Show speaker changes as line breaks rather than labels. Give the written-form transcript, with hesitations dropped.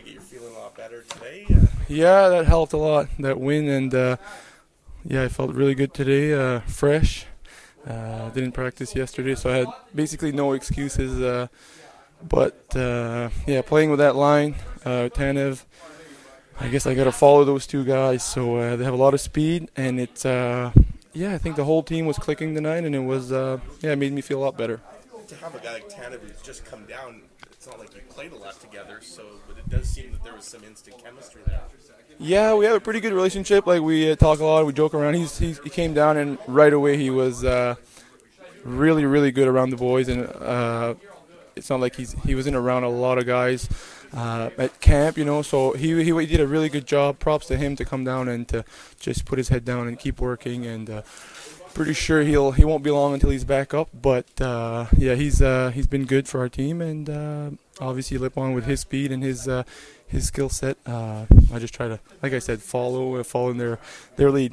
take it you're feeling a lot better today.
Yeah, that helped a lot, that win, and I felt really good today, fresh. Didn't practice yesterday, so I had basically no excuses. But playing with that line, Tanev, I guess I got to follow those two guys. So they have a lot of speed, and I think the whole team was clicking tonight, and it made me feel a lot better.
To have a guy like Tanev who's just come down, it's not like you played a lot together, but it does seem that there was some instant chemistry there.
Yeah, we have a pretty good relationship. Like, we talk a lot, we joke around. He came down, and right away he was really, really good around the boys, and it's not like he wasn't around a lot of guys at camp, So he did a really good job. Props to him to come down and to just put his head down and keep working. And pretty sure he won't be long until he's back up. But he's been good for our team, and obviously Lippon with his speed and his skill set. I just try to, like I said, follow in their lead.